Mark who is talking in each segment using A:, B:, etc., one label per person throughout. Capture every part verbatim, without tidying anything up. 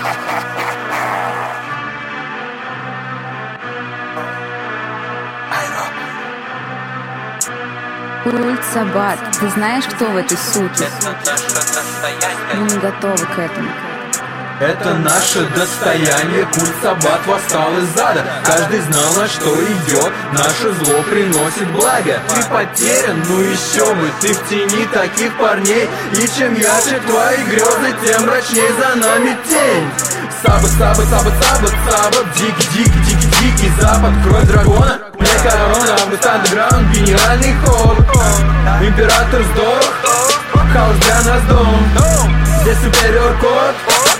A: Культ Саббат. Ты знаешь, кто в этой суке? Мы не готовы к этому.
B: Это наше достояние, культ Саббат восстал из ада. Каждый знал, на что идет, наше зло приносит благо. Ты потерян, ну еще бы, ты в тени таких парней. И чем ярче твои грезы, тем мрачней за нами тень. Саббат, Саббат, Саббат, Саббат, Саббат, дикий, дикий, дикий, дикий запад. Кровь дракона, не корона, август андеграунд, гениальный ход. Император сдох, хаос для нас дом. Здесь супериор код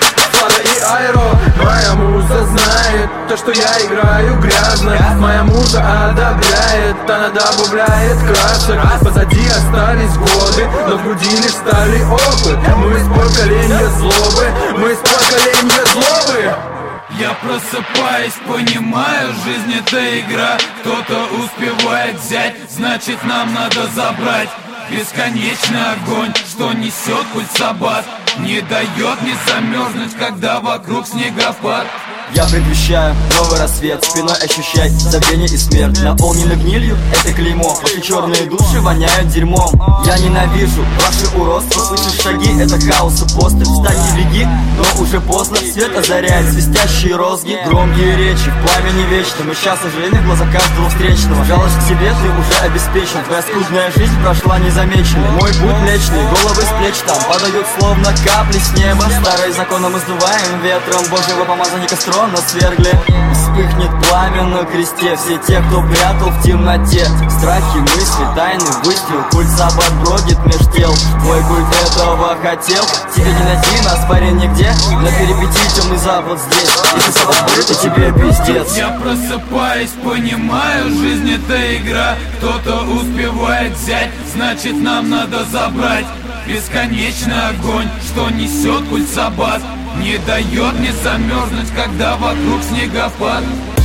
B: и аэро. Моя муза знает то, что я играю грязно. Моя муза одобряет, она добавляет красок. Позади остались годы, но в груди лишь стали опыт. Мы из поколения злобы, мы из поколения злобы.
C: Я просыпаюсь, понимаю, жизнь это игра. Кто-то успевает взять, значит нам надо забрать. Бесконечный огонь, что несет культ Саббат, не дает мне замерзнуть, когда вокруг снегопад.
D: Я предвещаю новый рассвет, спиной ощущать забвение и смерть. Наполнены гнилью, это клеймо, ваши черные души воняют дерьмом. Я ненавижу ваше уродство, слышишь шаги, это хаос и посты. Встань и беги, но уже поздно, свет озаряет свистящие розги. Громкие речи, в пламени вечном, и сейчас сожаление в глазах каждого встречного. Жалость к себе ты уже обеспечен, твоя скудная жизнь прошла незамеченной. Мой путь млечный, головы с плеч там падают словно капли с неба. Старые законы мы сдуваем ветром, Божьего помазанника строн нас свергли. Вспыхнет пламя на кресте, все те, кто прятал в темноте. Страхи, мысли, тайны, выстрел, культ Саббат бродит меж тел. Твой культ этого хотел, тебе не найти нас, парень, нигде. На перипетии темный запад здесь, если Саббат будет, то тебе пиздец.
C: Я просыпаюсь, понимаю, жизнь это игра. Кто-то успевает взять, значит нам надо забрать. Бесконечный огонь, что несет культ Саббат, не дает мне замерзнуть, когда вокруг снегопад.